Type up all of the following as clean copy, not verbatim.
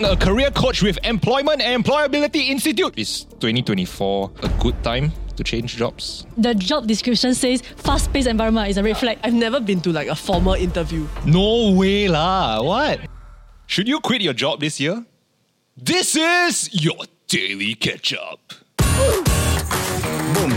A career coach with Employment and Employability Institute. Is 2024 a good time to change jobs? The job description says fast-paced environment is a red flag. I've never been to like a formal interview. No way lah. What? Should you quit your job this year? This is your daily catch-up. Boom.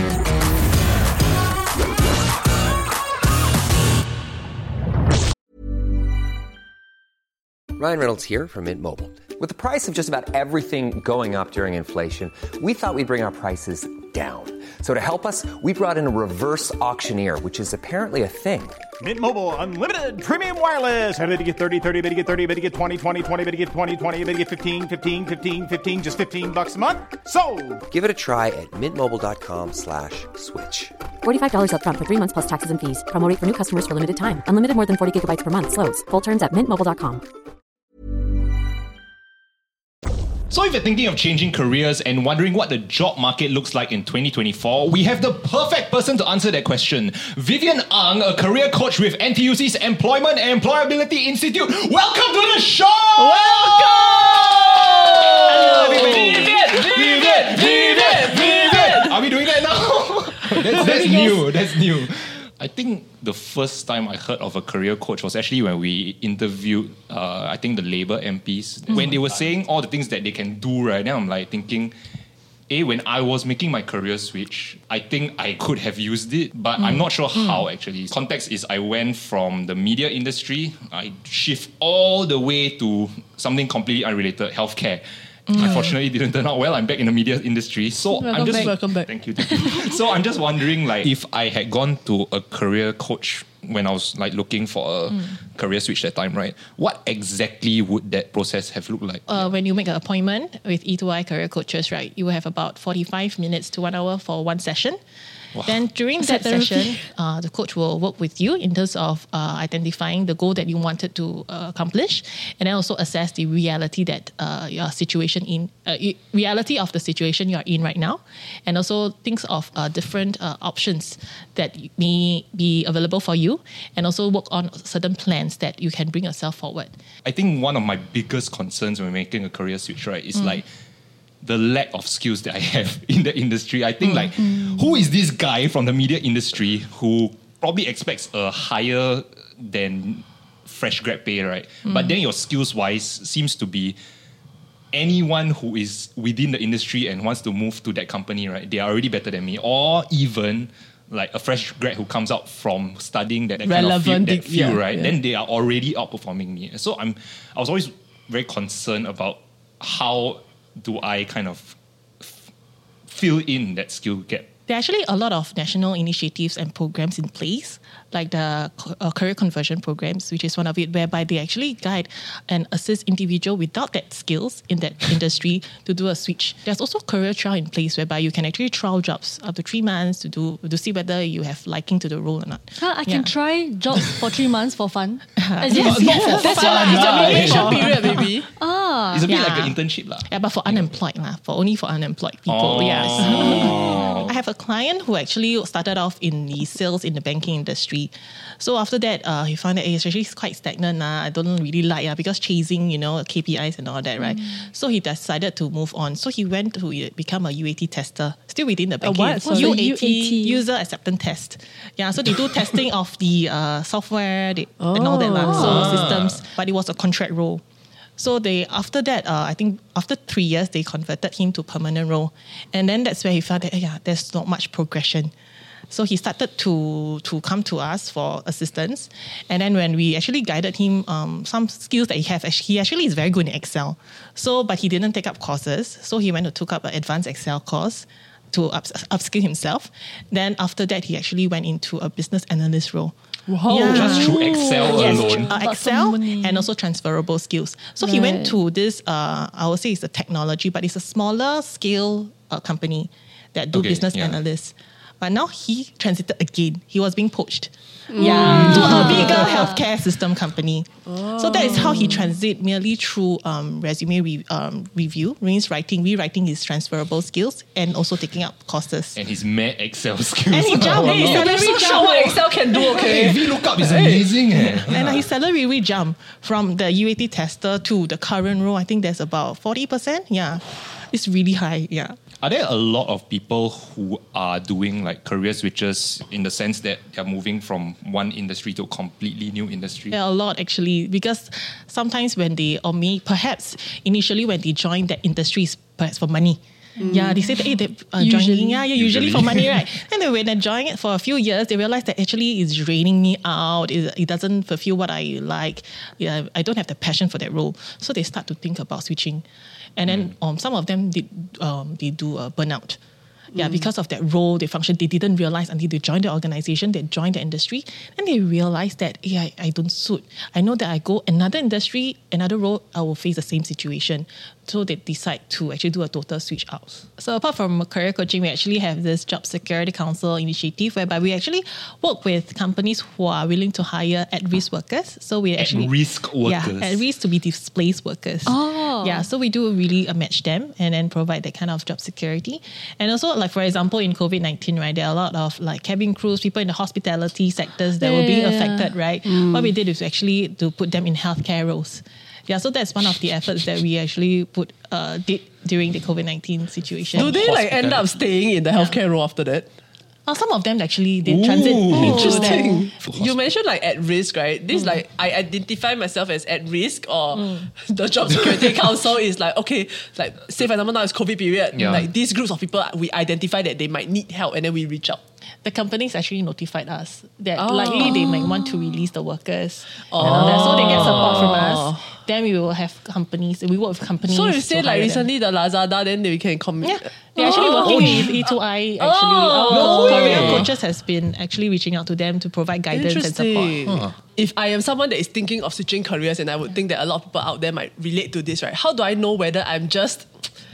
Ryan Reynolds here from Mint Mobile. With the price of just about everything going up during inflation, we thought we'd bring our prices down. So to help us, we brought in a reverse auctioneer, which is apparently a thing. Mint Mobile Unlimited Premium Wireless. How to get 30, 30, bit to get 30, bit to get 20, 20, 20, bit to get 20, 20, bit to get 15, 15, 15, 15, just $15 a month? Sold! Give it a try at mintmobile.com/switch. $45 up front for 3 months plus taxes and fees. Promo rate for new customers for limited time. Unlimited more than 40 gigabytes per month. Slows full terms at mintmobile.com. So if you're thinking of changing careers and wondering what the job market looks like in 2024, we have the perfect person to answer that question. Vivian Ang, a career coach with NTUC's Employment and Employability Institute. Welcome to the show! Welcome! Vivian! Are we doing that now? That's new. That's new. I think the first time I heard of a career coach was actually when we interviewed, I think the Labour MPs. When they were saying all the things that they can do, right? Then I'm like thinking, when I was making my career switch, I think I could have used it, but I'm not sure how actually. Context is I went from the media industry, I shift all the way to something completely unrelated, healthcare. Unfortunately, it didn't turn out well. I'm back in the media industry. So Welcome back. Thank you. So I'm just wondering, like, if I had gone to a career coach when I was like looking for a career switch that time, right? What exactly would that process have looked like? When you make an appointment with E2I career coaches, right, you will have about 45 minutes to 1 hour for one session. Wow. Then during that session, the coach will work with you in terms of identifying the goal that you wanted to accomplish, and then also assess the reality that your situation reality of the situation you are in right now, and also think of different options that may be available for you, and also work on certain plans that you can bring yourself forward. I think one of my biggest concerns when making a career switch, right, is like the lack of skills that I have in the industry. I think who is this guy from the media industry who probably expects a higher than fresh grad pay, right? But then your skills wise seems to be anyone who is within the industry and wants to move to that company, right? They are already better than me, or even like a fresh grad who comes out from studying that kind of field, right? Then they are already outperforming me. So I was always very concerned about how do I kind of fill in that skill gap. There are actually a lot of national initiatives and programs in place, like the career conversion programs, which is one of it, whereby they actually guide and assist individual without that skills in that industry to do a switch. There's also career trial in place, whereby you can actually trial jobs up to 3 months to see whether you have liking to the role or not. I can try jobs for 3 months for fun. Not for fun. It's a probation period, baby. It's a bit like an internship lah. Yeah, but for unemployed lah, only for unemployed people. Yes. I have a client who actually started off in the sales in the banking industry. So after that, he found that it's actually quite stagnant. I don't really like because chasing, KPIs and all that, right? So he decided to move on. So he went to become a UAT tester, still within the banking. UAT, user acceptance test. Yeah, so they do testing of the software and all that, so systems. But it was a contract role. So after that, I think after 3 years, they converted him to permanent role. And then that's where he felt that, there's not much progression. So he started to come to us for assistance. And then when we actually guided him, some skills that he actually is very good in Excel. But he didn't take up courses. So he went to took up an advanced Excel course to upskill himself. Then after that, he actually went into a business analyst role. Wow. Just through Excel alone. Excel and also transferable skills. So he went to this, I would say it's a technology, but it's a smaller scale company that do business analysts. But now he transited again. He was being poached. Yeah, to a bigger healthcare system company. So that is how he transit merely through resume review, means rewriting his transferable skills and also taking up courses. And his mad Excel skills. And he jumped. His salary So show jumped. what Excel can do, okay? VLOOKUP is amazing. And his salary really jumped from the UAT tester to the current role. I think there's about 40%. Yeah, it's really high. Yeah. Are there a lot of people who are doing like career switches in the sense that they're moving from one industry to a completely new industry? Yeah, a lot actually, because sometimes when they, or me, perhaps initially when they join that industry is perhaps for money. Yeah, they say that, hey, they're joining, usually for money, right? And then when they're joining it for a few years, they realize that actually it's draining me out. It doesn't fulfill what I like. Yeah, I don't have the passion for that role. So they start to think about switching. And then some of them they do a burnout. Yeah, because of that role, they function, they didn't realize until they joined the organization, they joined the industry, and they realized that, hey, I don't suit. I know that I go another industry, another role, I will face the same situation. So they decide to actually do a total switch out. So apart from career coaching, we actually have this Job Security Council initiative whereby we actually work with companies who are willing to hire at-risk workers. So we actually At-risk workers. Yeah, at risk to be displaced workers. Oh. Yeah, so we do really match them and then provide that kind of job security. And also, like for example, in COVID-19, right, there are a lot of like cabin crews, people in the hospitality sectors that were being affected, right? What we did is actually to put them in healthcare roles. Yeah, so that's one of the efforts that we actually did during the COVID-19 situation. Do they like end up staying in the healthcare role after that? Some of them actually did transit into Interesting. that. You mentioned like at risk, right? This like I identify myself as at risk, or the Job Security Council is like, okay, like say for example now it's COVID period, Yeah. like these groups of people we identify that they might need help and then we reach out. The companies actually notified us that likely they might want to release the workers and all that. So they get support from us. Then we will have companies, we work with companies. So you to say like hire them. recently the Lazada, then we can commit. Yeah, they're actually working with E2I. Actually, our career coaches has been actually reaching out to them to provide guidance and Interesting. support. If I am someone that is thinking of switching careers, and I would think that a lot of people out there might relate to this, right? How do I know whether I'm just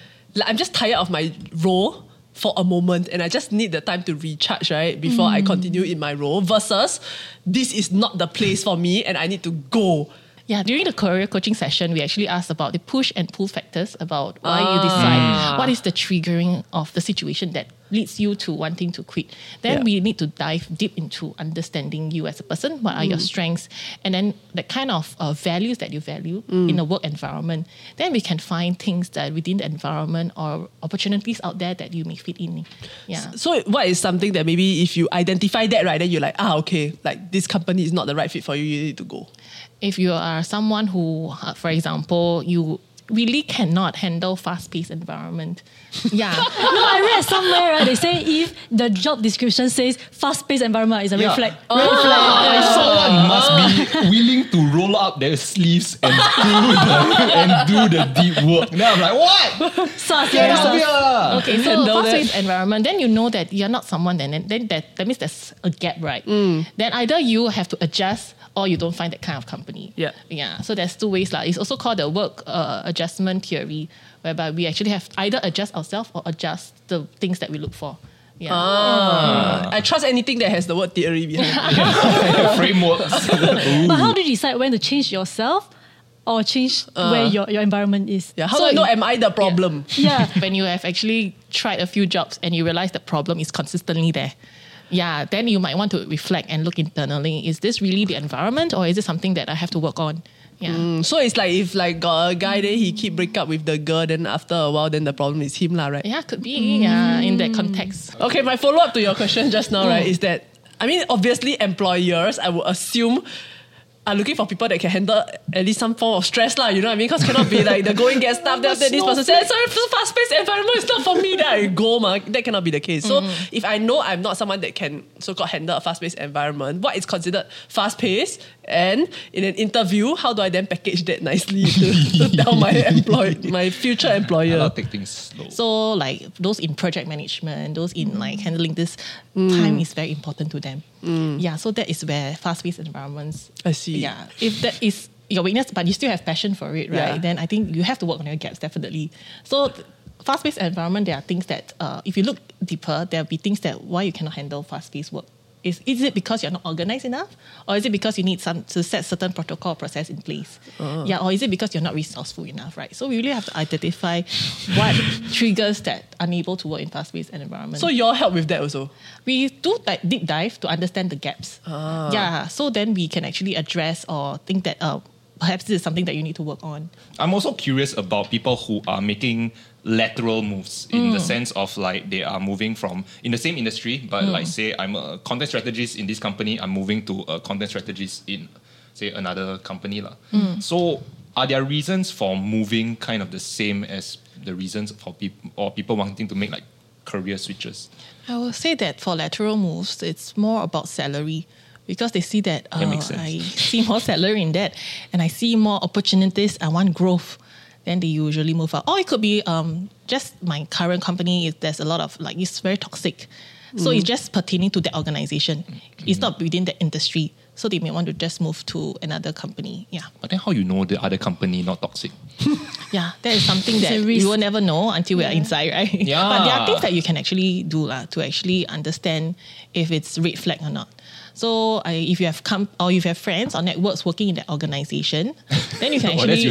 tired of my role for a moment and I just need the time to recharge, right, before I continue in my role, versus this is not the place for me and I need to go. Yeah, during the career coaching session, we actually asked about the push and pull factors about why you decide what is the triggering of the situation that leads you to wanting to quit. Then we need to dive deep into understanding you as a person. What are your strengths? And then the kind of values that you value in a work environment. Then we can find things that within the environment or opportunities out there that you may fit in. Yeah. So what is something that maybe if you identify that, right, then you're like, okay, like this company is not the right fit for you, you need to go. If you are someone who, for example, you really cannot handle fast-paced environment. Yeah. No, I read somewhere, right, they say if the job description says fast-paced environment is a red flag. Red flag. Someone must be willing to roll up their sleeves and do the deep work. Then I'm like, what? Okay, so Handle fast-paced environment, then you know that you're not someone, then that means there's a gap, right? Then either you have to adjust or you don't find that kind of company. Yeah. So there's two ways. It's also called the work adjustment theory, whereby we actually have either adjust ourselves or adjust the things that we look for. Yeah. I trust anything that has the word theory behind it. Frameworks. But how do you decide when to change yourself or change where your environment is? Yeah. How do I know am I the problem? Yeah. When you have actually tried a few jobs and you realize the problem is consistently there. Yeah, then you might want to reflect and look internally. Is this really the environment or is it something that I have to work on? Yeah. So it's like if like got a guy then he keep break up with the girl, then after a while then the problem is him lah, right? Yeah, could be. Yeah, in that context. Okay, my follow up to your question just now, right, is that I mean obviously employers, I would assume, are looking for people that can handle at least some form of stress lah, you know what I mean? Because cannot be like the going get stuff, then after this person says, sorry, fast-paced environment is not for me, then I go, that cannot be the case. So if I know I'm not someone that can so-called handle a fast-paced environment, what is considered fast-paced? And in an interview, how do I then package that nicely to tell my future employer? I'll take things slow. So like those in project management, those in like handling this, time is very important to them. Yeah, so that is where fast-paced environments. I see. Yeah, if that is your weakness, but you still have passion for it, right? Yeah. Then I think you have to work on your gaps, definitely. So fast-paced environment, there are things that, if you look deeper, there'll be things that why you cannot handle fast-paced work. Is it because you're not organized enough? Or is it because you need to set certain protocol process in place? Yeah, or is it because you're not resourceful enough, right? So we really have to identify what triggers that unable to work in fast-paced environment. So you all help with that also? We do deep dive to understand the gaps. Yeah, so then we can actually address or think that perhaps this is something that you need to work on. I'm also curious about people who are making lateral moves in the sense of like they are moving from in the same industry, but like say I'm a content strategist in this company, I'm moving to a content strategist in say another company. So are there reasons for moving kind of the same as the reasons for people wanting to make like career switches? I will say that for lateral moves, it's more about salary. Because they see that makes sense. I see more salary in that, and I see more opportunities, I want growth, then they usually move out. Or it could be just my current company, there's a lot of, like, it's very toxic. So it's just pertaining to the organization. It's not within the industry. So they may want to just move to another company. Yeah. But then how you know the other company not toxic? Yeah, that is something that you will never know until we are inside, right? Yeah. But there are things that you can actually do to actually understand if it's red flag or not. So if you have if you have friends or networks working in that organization, then you can actually.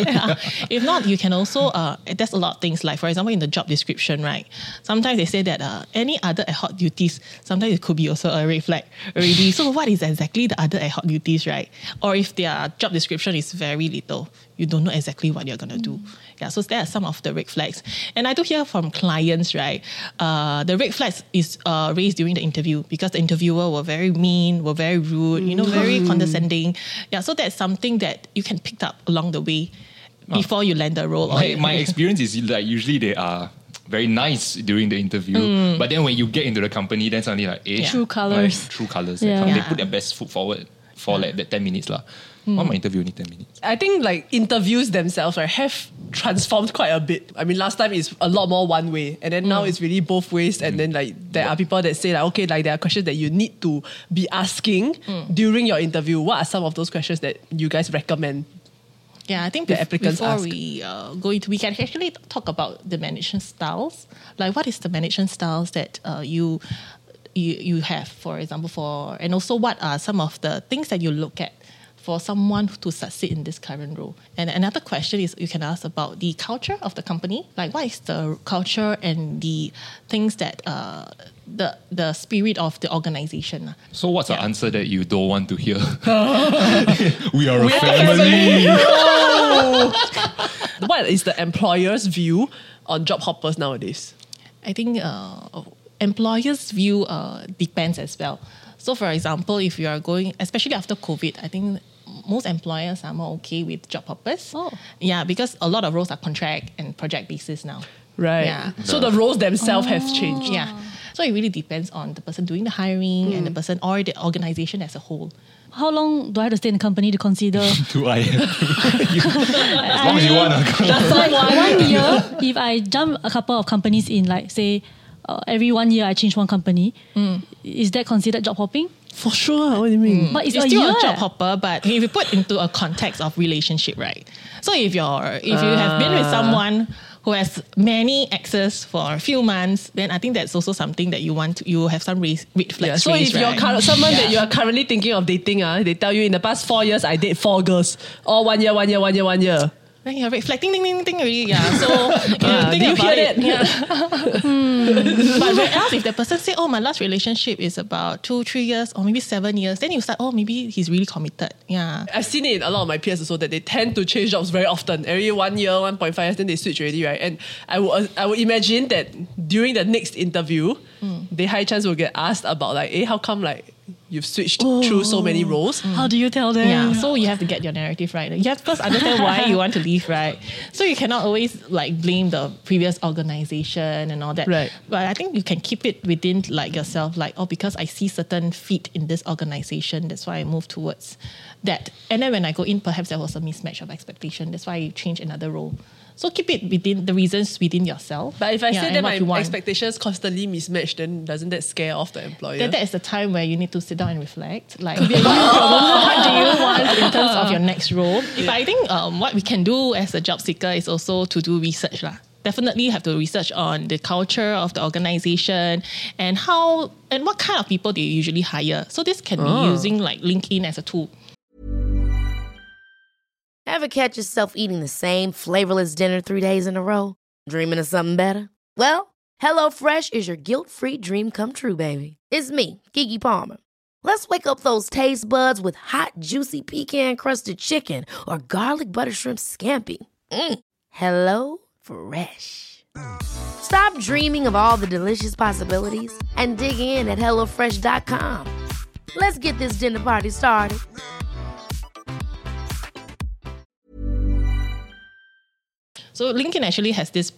If not, you can also. There's a lot of things like, for example, in the job description, right? Sometimes they say that any other ad hoc duties. Sometimes it could be also a red flag already. So what is exactly the other ad hoc duties, right? Or if their job description is very little, you don't know exactly what you're gonna do. Yeah, so there are some of the red flags. And I do hear from clients, right, the red flags is raised during the interview because the interviewer were very mean, were very rude, very condescending. Yeah, so that's something that you can pick up along the way before you land the role. My experience is that usually they are very nice during the interview, but then when you get into the company, then suddenly like, true colours. True colours. Yeah. They put their best foot forward for like that 10 minutes. One interview only 10 minutes. I think like interviews themselves, right, have transformed quite a bit. I mean, last time it's a lot more one way, and then now it's really both ways. And then like there are people that say like, okay, like there are questions that you need to be asking during your interview. What are some of those questions that you guys recommend? Yeah, I think the applicants before ask? we go into, we can actually talk about the management styles. Like, what is the management styles that you have, for example, and also what are some of the things that you look at for someone to succeed in this current role? And another question is you can ask about the culture of the company. Like, what is the culture and the things that the spirit of the organization? So what's the answer that you don't want to hear? We are a family. What is the employer's view on job hoppers nowadays? I think employers' view depends as well. So, for example, if you are going, especially after COVID, I think most employers are more okay with job hoppers. Oh. Yeah, because a lot of roles are contract and project basis now. Right. Yeah. So the roles themselves have changed. Yeah. So it really depends on the person doing the hiring and the person or the organization as a whole. How long do I have to stay in the company to consider? Do I have to? As long as you want. Like 1 year, if I jump a couple of companies in, like say, every 1 year I change one company, is that considered job hopping? For sure. What do you mean? But it's You're a still year. a job hopper, but if you put into a context of relationship, right? So if you have been with someone who has many exes for a few months, then I think that's also something that you have some red flags. Yeah, so if you're someone that you are currently thinking of dating, they tell you in the past 4 years I date 4 girls, all 1 year, 1 year, 1 year, 1 year. then you're reflecting, ding, ding, ding, already. Yeah. So think do you about hear it. that? Yeah. But where else if the person say, oh, my last relationship is about 2-3 years or maybe 7 years, then you start, oh, maybe he's really committed. Yeah. I've seen it in a lot of my peers also that they tend to change jobs very often. Every 1 year, 1.5 years, then they switch already, right? And I would imagine that during the next interview, they high chance will get asked about like, how come like you've switched through so many roles? How do you tell them? Yeah, so you have to get your narrative right. You have to first understand why you want to leave, right? So you cannot always like blame the previous organization and all that. Right. But I think you can keep it within like yourself, like, oh, because I see certain fit in this organization, that's why I move towards that. And then when I go in, perhaps there was a mismatch of expectation. That's why you change another role. So keep it within the reasons within yourself. But if I say that and what my expectations constantly mismatched, then doesn't that scare off the employer? Then that is the time where you need to sit down and reflect. Like, what do you want in terms of your next role? But I think what we can do as a job seeker is also to do research. definitely have to research on the culture of the organization and what kind of people they usually hire. So this can be using like LinkedIn as a tool. Ever catch yourself eating the same flavorless dinner 3 days in a row? Dreaming of something better? Well, HelloFresh is your guilt-free dream come true, baby. It's me, Keke Palmer. Let's wake up those taste buds with hot, juicy pecan-crusted chicken or garlic butter shrimp scampi. Hello Fresh. Stop dreaming of all the delicious possibilities and dig in at HelloFresh.com. Let's get this dinner party started. So LinkedIn actually has this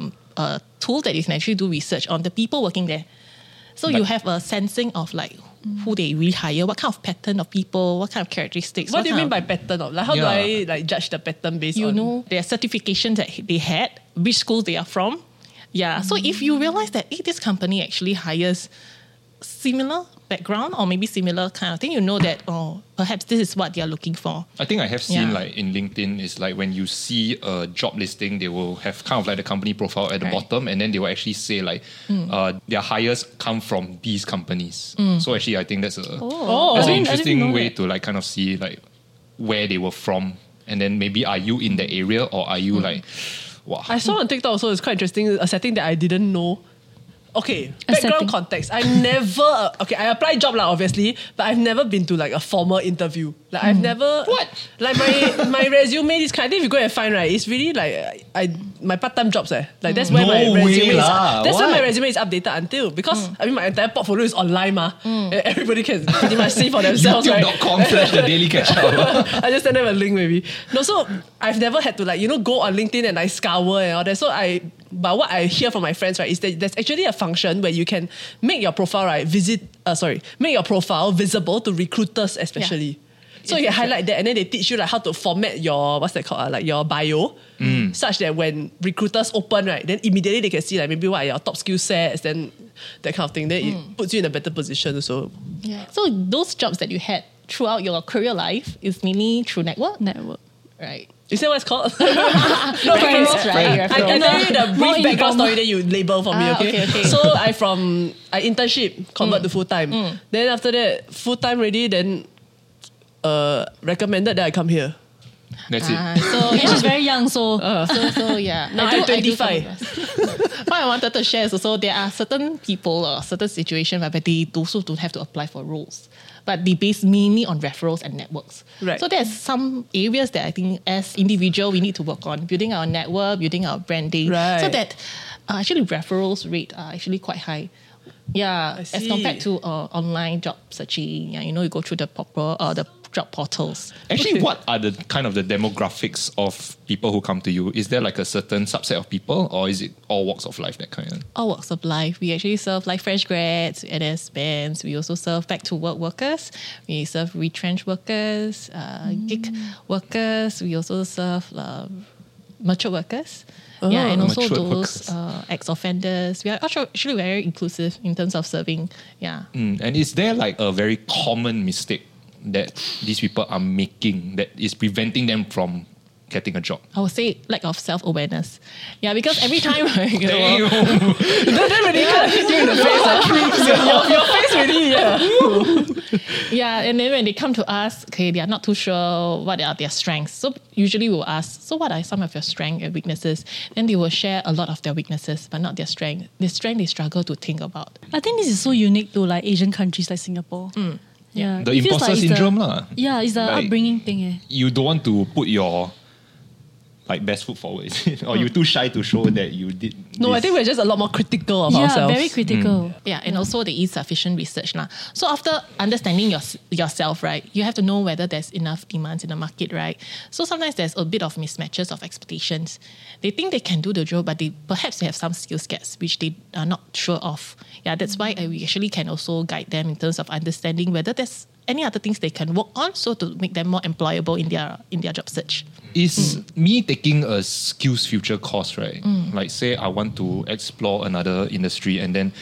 tool that you can actually do research on the people working there. So you have a sensing of like who they really hire, what kind of pattern of people, what kind of characteristics. What do you mean by pattern? Like, how do I like judge the pattern based on? You know, their certifications that they had, which schools they are from. Yeah. So if you realize that this company actually hires similar background or maybe similar kind of thing, you know that, perhaps this is what they are looking for. I think I have seen like in LinkedIn, is like when you see a job listing, they will have kind of like the company profile at the bottom, and then they will actually say like their hires come from these companies. So actually I think that's an interesting way to like kind of see like where they were from, and then maybe are you in the area or are you like, wow. I saw on TikTok also, it's quite interesting, a setting that I didn't know. Okay, background context. I never, I applied job obviously, but I've never been to like a formal interview. Like I've never, like my resume, this kind of thing, if you go and find, right, it's really like, my part-time jobs like that's where my resume is, that's where my resume is updated until, because I mean my entire portfolio is online everybody can pretty much see for themselves, right? YouTube.com/the Daily Catch Up. I just send them a link maybe. No, so I've never had to like, go on LinkedIn and like scour and all that. But what I hear from my friends, right, is that there's actually a function where you can make your profile, make your profile visible to recruiters especially. So you highlight that, and then they teach you like how to format your, what's that called, like your bio, such that when recruiters open, right, then immediately they can see like maybe what are your top skill sets, then that kind of thing. Then it puts you in a better position. So those jobs that you had throughout your career life is mainly through network, right? Is that what it's called? No, friends, right? I tell you the brief background story that you label for me, okay? So I internship, convert to full-time. Then after that, full-time ready, then recommended that I come here. That's it. So she's very young, so yeah. Now I'm 25. What I wanted to share is also there are certain people or certain situations where they also don't have to apply for roles, but they base mainly on referrals and networks. Right. So there's some areas that I think as individual we need to work on, building our network, building our branding, so that actually referrals rate are actually quite high. Yeah, as compared to online job searching. Yeah, you go through the proper the job portals. Actually, what are the kind of the demographics of people who come to you? Is there like a certain subset of people, or is it all walks of life, that kind of? All walks of life. We actually serve like fresh grads, NS bands. We also serve back to work workers. We serve retrenched workers, gig workers. We also serve mature workers. And also those ex-offenders. We are actually very inclusive in terms of serving. Yeah. And is there like a very common mistake that these people are making that is preventing them from getting a job? I would say lack of self-awareness. Yeah, because every time that really kind of hit you in the face. Your face really, yeah, and then when they come to us, they are not too sure what are their strengths. So usually we'll ask, so what are some of your strengths and weaknesses? Then they will share a lot of their weaknesses, but not their strength. The strength they struggle to think about. I think this is so unique to like Asian countries like Singapore. Yeah, the imposter syndrome lah. Yeah, it's the like, upbringing thing. You don't want to put your best foot forward, is it? Or you're too shy to show that you did. No, I think we're just a lot more critical of ourselves. Yeah, very critical. Yeah, and also there is sufficient research lah. So after understanding yourself, right, you have to know whether there's enough demands in the market, right? So sometimes there's a bit of mismatches of expectations. They think they can do the job, but perhaps they have some skill gaps which they are not sure of. Yeah, that's why we actually can also guide them in terms of understanding whether there's any other things they can work on, so to make them more employable in their job search. Is me taking a skills future course, right? Like say I want to explore another industry, and then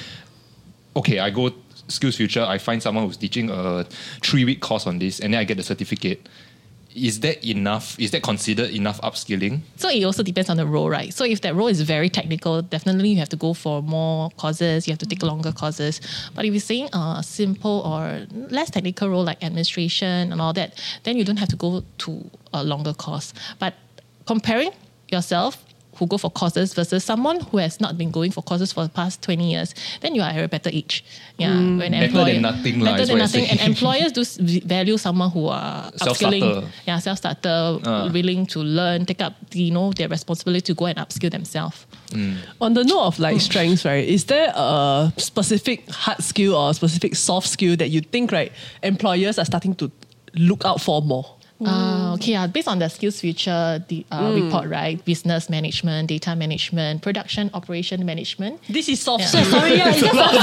I go skills future, I find someone who's teaching a 3-week course on this, and then I get the certificate. is that enough? Is that considered enough upskilling? So it also depends on the role, right? So if that role is very technical, definitely you have to go for more courses, you have to take longer courses. But if you're saying a simple or less technical role like administration and all that, then you don't have to go to a longer course. But comparing yourself who go for courses versus someone who has not been going for courses for the past 20 years, then you are at a better age. Yeah, when Better than nothing. Better than nothing. And saying. employers do value someone who are upskilling. Self-starter. Yeah, self-starter, willing to learn, take up their responsibility to go and upskill themselves. On the note of like strengths, right, is there a specific hard skill or a specific soft skill that you think, right, employers are starting to look out for more? Based on the Skills Future report, right? Business management, data management, production operation management. This is soft So skill. sorry, is that soft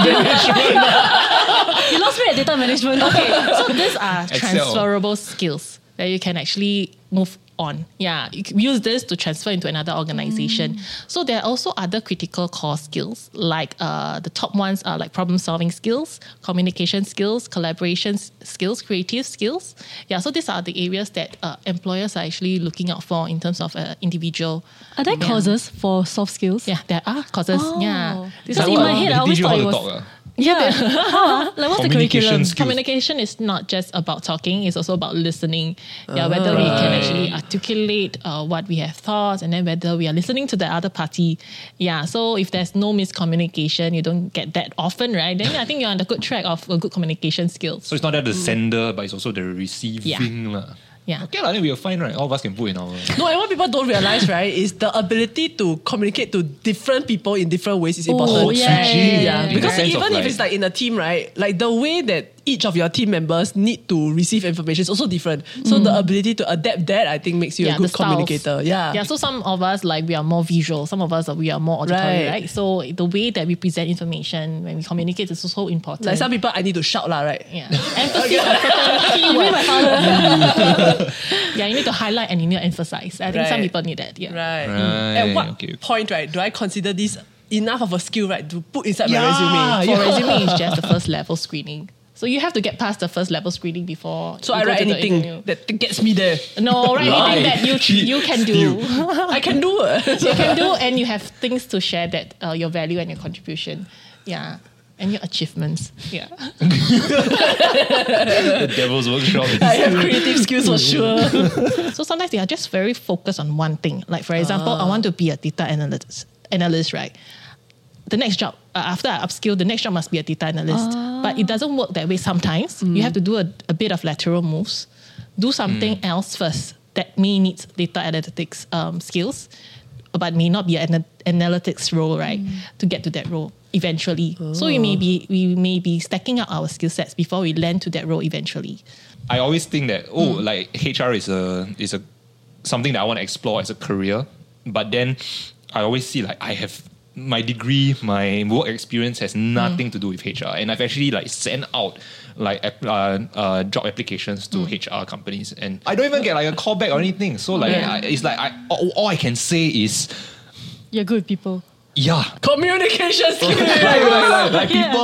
skill? You lost me at data management. Okay, so these are Excel. transferable skills that you can actually move on. Yeah, you can use this to transfer into another organization. So there are also other critical core skills, like the top ones are like problem solving skills, communication skills, collaboration skills, creative skills. Yeah, so these are the areas that employers are actually looking out for in terms of individual. Are there courses for soft skills? Yeah, there are courses. Yeah, these Because are in my head, I always Teach you thought how it to was... talk. Yeah. How? Like, what's the Communication curriculum? skills. Communication is not just about talking, it's also about listening. Yeah, whether we can actually articulate what we have thought, and then whether we are listening to the other party. Yeah, so if there's no miscommunication, you don't get that often, right? Then I think you're on the good track of a good communication skills. So it's not that the sender, but it's also the receiving. Yeah. Yeah. Okay, then we'll find, right? All of us can put in our... No, and what people don't realize, right, is the ability to communicate to different people in different ways is important. Oh, yeah. Yeah, In the because sense of even if like- it's like in a team, right, like the way that each of your team members need to receive information is also different. So the ability to adapt that, I think, makes you a the good styles. communicator. Yeah. Yeah, so some of us, like, we are more visual. Some of us, we are more auditory, Right. right? So the way that we present information when we communicate is also important. Like some people, I need to shout lah, right? Yeah. Emphasis on certain keywords. Yeah, you need to highlight and you need to emphasize. I think some Right. people need that. Yeah. Right. Right, At what okay. point, right, do I consider this enough of a skill, right, to put inside my Yeah, resume? For resume, it's just the first level screening. So you have to get past the first level screening before. So you I go write to the anything interview. that gets me there. No, write Lie. anything that you can do. I can do it. You can do, and you have things to share that your value and your contribution. Yeah. And your achievements. Yeah. The devil's workshop. I have creative skills for sure. So sometimes they are just very focused on one thing. Like, for example, I want to be a data analyst, right? The next job, after I upskill, the next job must be a data analyst. But it doesn't work that way sometimes. You have to do a bit of lateral moves. Do something else first that may need data analytics skills, but may not be an analytics role, right? To get to that role eventually. So we may be stacking up our skill sets before we land to that role eventually. I always think that like HR is a something that I want to explore as a career, but then I always see like I have my degree, my work experience has nothing to do with HR, and I've actually like sent out like job applications to HR companies, and I don't even get like a call back or anything. So like it's like all I can say is You're good with people. yeah. Communication skills. Like people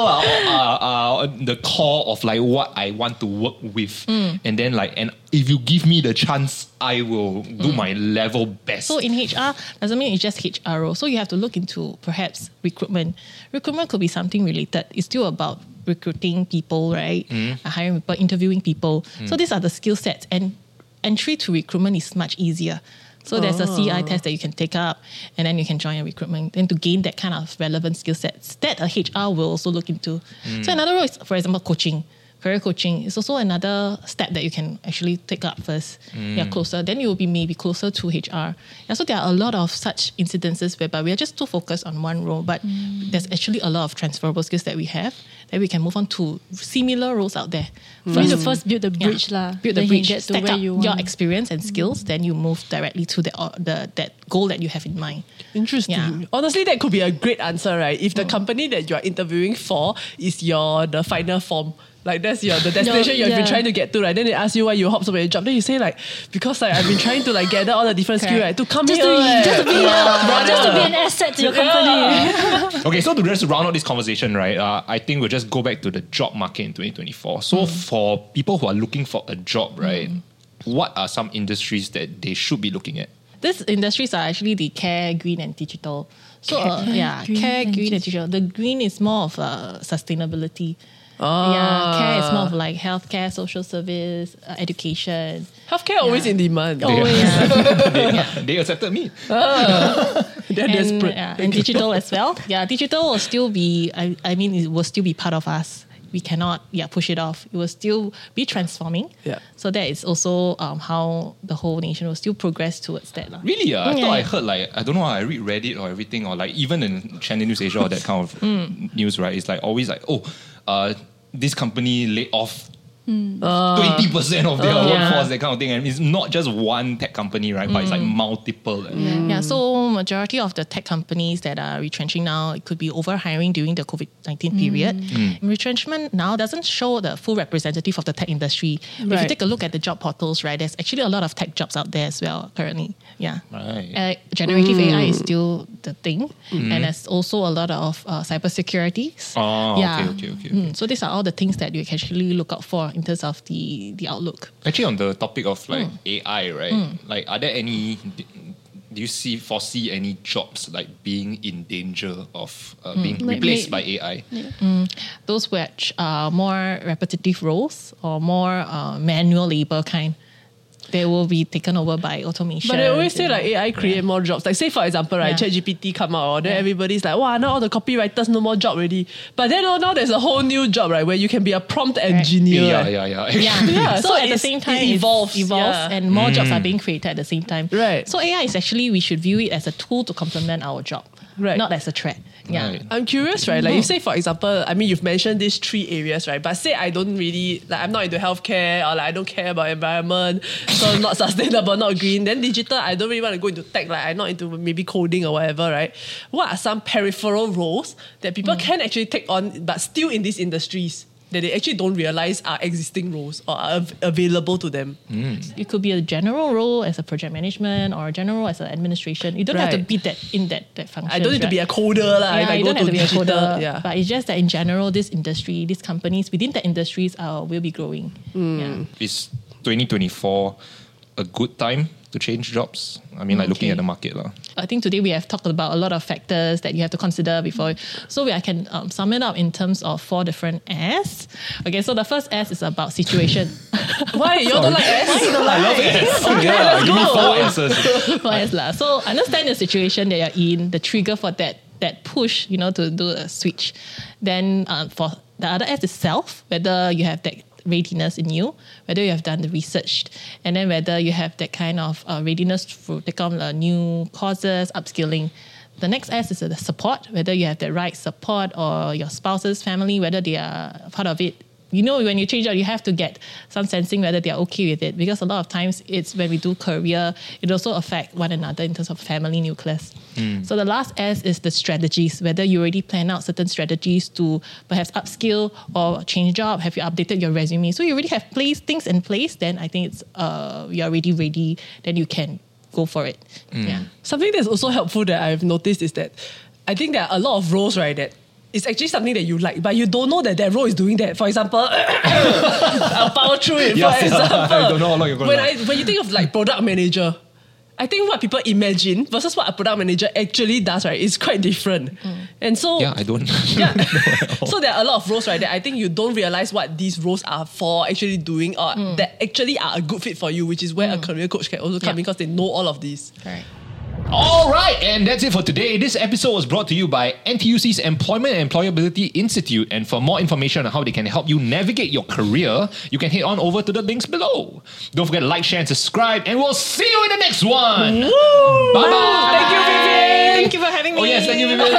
are the core of like what I want to work with, and then like, and if you give me the chance, I will do my level best. So in HR, doesn't mean it's just HR role. So you have to look into perhaps recruitment. Recruitment could be something related. It's still about recruiting people, right? Hiring people, interviewing people. So these are the skill sets, and entry to recruitment is much easier. So there's a CI test that you can take up, and then you can join a recruitment. Then to gain that kind of relevant skill sets that a HR will also look into. So another role is, for example, coaching. Career coaching is also another step that you can actually take up first. Yeah, closer. Then you will be maybe closer to HR. Yeah, so there are a lot of such incidences whereby we are just too focused on one role, but there's actually a lot of transferable skills that we have that we can move on to similar roles out there. You need to first build the bridge lah. Build the Then you bridge, get to stack where up you your want. experience and skills, then you move directly to that goal that you have in mind. Interesting. Yeah. Honestly, that could be a great answer, right? If the company that you are interviewing for is the final form. Like that's the destination you've been trying to get to, right? Then they ask you why you hop so many jobs. Then you say like, because like I've been trying to like gather all the different skills, right? To come Just here. to be an asset to your company. Okay, so to just round out this conversation, right, I think we'll just go back to the job market in 2024. So for people who are looking for a job, right, what are some industries that they should be looking at? These industries are actually the care, green, and digital. So, care, green, and digital. The green is more of sustainability. Yeah, care is more of like healthcare, social service, education. Healthcare always in demand. They accepted me. They're desperate. And digital as well. Yeah, digital will still be, it will still be part of us. We cannot push it off. It will still be transforming. Yeah. So that is also how the whole nation will still progress towards that. Really? I thought I heard I don't know, I read Reddit or everything, or even in Channel News Asia or that kind of news, right? It's always this company laid off 20% of their workforce, that kind of thing. And it's not just one tech company, right? But it's multiple. So majority of the tech companies that are retrenching now, it could be over-hiring during the COVID-19 period. Retrenchment now doesn't show the full representative of the tech industry. If you take a look at the job portals, right, there's actually a lot of tech jobs out there as well currently. Yeah. Right. Generative AI is still the thing. And there's also a lot of cybersecurity. Okay. So these are all the things that you can actually look out for in terms of the outlook. Actually, on the topic of AI, right? Are there any? Do you foresee any jobs being in danger of being replaced by AI? Those which are more repetitive roles or more manual labor kind, they will be taken over by automation. But they always say AI create more jobs. Say for example, ChatGPT come out, then everybody's like, wow, now all the copywriters no more job already. But then now there's a whole new job, right, where you can be a prompt engineer. So at the same time, it evolves and more jobs are being created at the same time. Right. So AI is actually, we should view it as a tool to complement our job, not as a threat. Yeah. Right. I'm curious, right? You say, for example, you've mentioned these 3 areas, right? But say I don't really, I'm not into healthcare, or I don't care about environment, so not sustainable, not green. Then digital, I don't really want to go into tech, I'm not into maybe coding or whatever, right? What are some peripheral roles that people can actually take on, but still in these industries, that they actually don't realize are existing roles or are available to them? It could be a general role as a project management or a general role as an administration. You don't have to be that function. I don't need to be a coder you don't have to be a coder. Yeah. But it's just that in general, this industry, these companies within the industries will be growing. Is 2024 a good time to change jobs? Looking at the market. I think today we have talked about a lot of factors that you have to consider before. So I can sum it up in terms of 4 different S. Okay, so the first S is about situation. Why? You don't like S? I love S. Okay, give me 4 S's. 4 S. So understand the situation that you're in, the trigger for that push, to do a switch. Then for the other S is self, whether you have that readiness in you, whether you have done the research, and then whether you have that kind of readiness to take on new courses, upskilling. The next S is the support, whether you have the right support or your spouse's family, whether they are part of it. When you change out, you have to get some sensing whether they're okay with it, because a lot of times it's when we do career, it also affects one another in terms of family nucleus. So the last S is the strategies, whether you already plan out certain strategies to perhaps upskill or change job, have you updated your resume. So you already have things in place, then I think it's you're already ready, then you can go for it. Yeah. Something that's also helpful that I've noticed is that I think there are a lot of roles, right, that it's actually something that you like, but you don't know that role is doing that. For example, I'll power through it. For example, I don't know how long you're going to when you think of product manager, I think what people imagine versus what a product manager actually does, right, is quite different. And so I don't. So there are a lot of roles, right, that I think you don't realize what these roles are for actually doing, or that actually are a good fit for you, which is where a career coach can also come in, because they know all of these. Right. All right, and that's it for today. This episode was brought to you by NTUC's Employment and Employability Institute. And for more information on how they can help you navigate your career, you can head on over to the links below. Don't forget to like, share, and subscribe, and we'll see you in the next one. Bye-bye. Thank you, Vivian. Thank you for having me. Oh, yes, thank you, Vivian.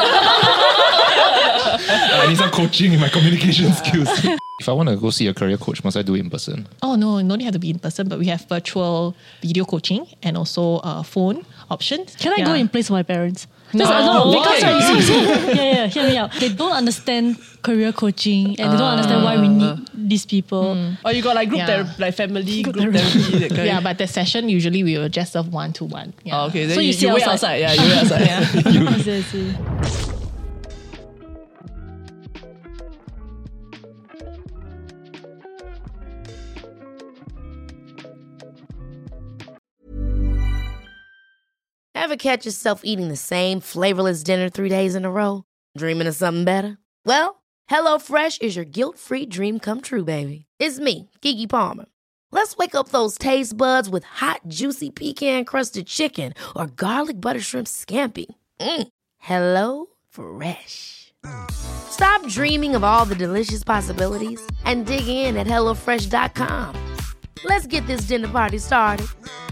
I need some coaching in my communication skills. If I want to go see a career coach, must I do it in person? Oh, no, it don't have to be in person, but we have virtual video coaching and also phone options. Can I go in place of my parents? No. Because hear me out. They don't understand career coaching, and they don't understand why we need these people. Or you got group therapy, family group therapy. That kind. Yeah, but the session usually we will just serve 1-to-1. Yeah. Oh, okay, then So you wait outside. Yeah, you wait outside. I see. Ever catch yourself eating the same flavorless dinner 3 days in a row? Dreaming of something better? Well, HelloFresh is your guilt-free dream come true, baby. It's me, Keke Palmer. Let's wake up those taste buds with hot, juicy pecan-crusted chicken or garlic butter shrimp scampi. Hello Fresh. Stop dreaming of all the delicious possibilities and dig in at HelloFresh.com. Let's get this dinner party started.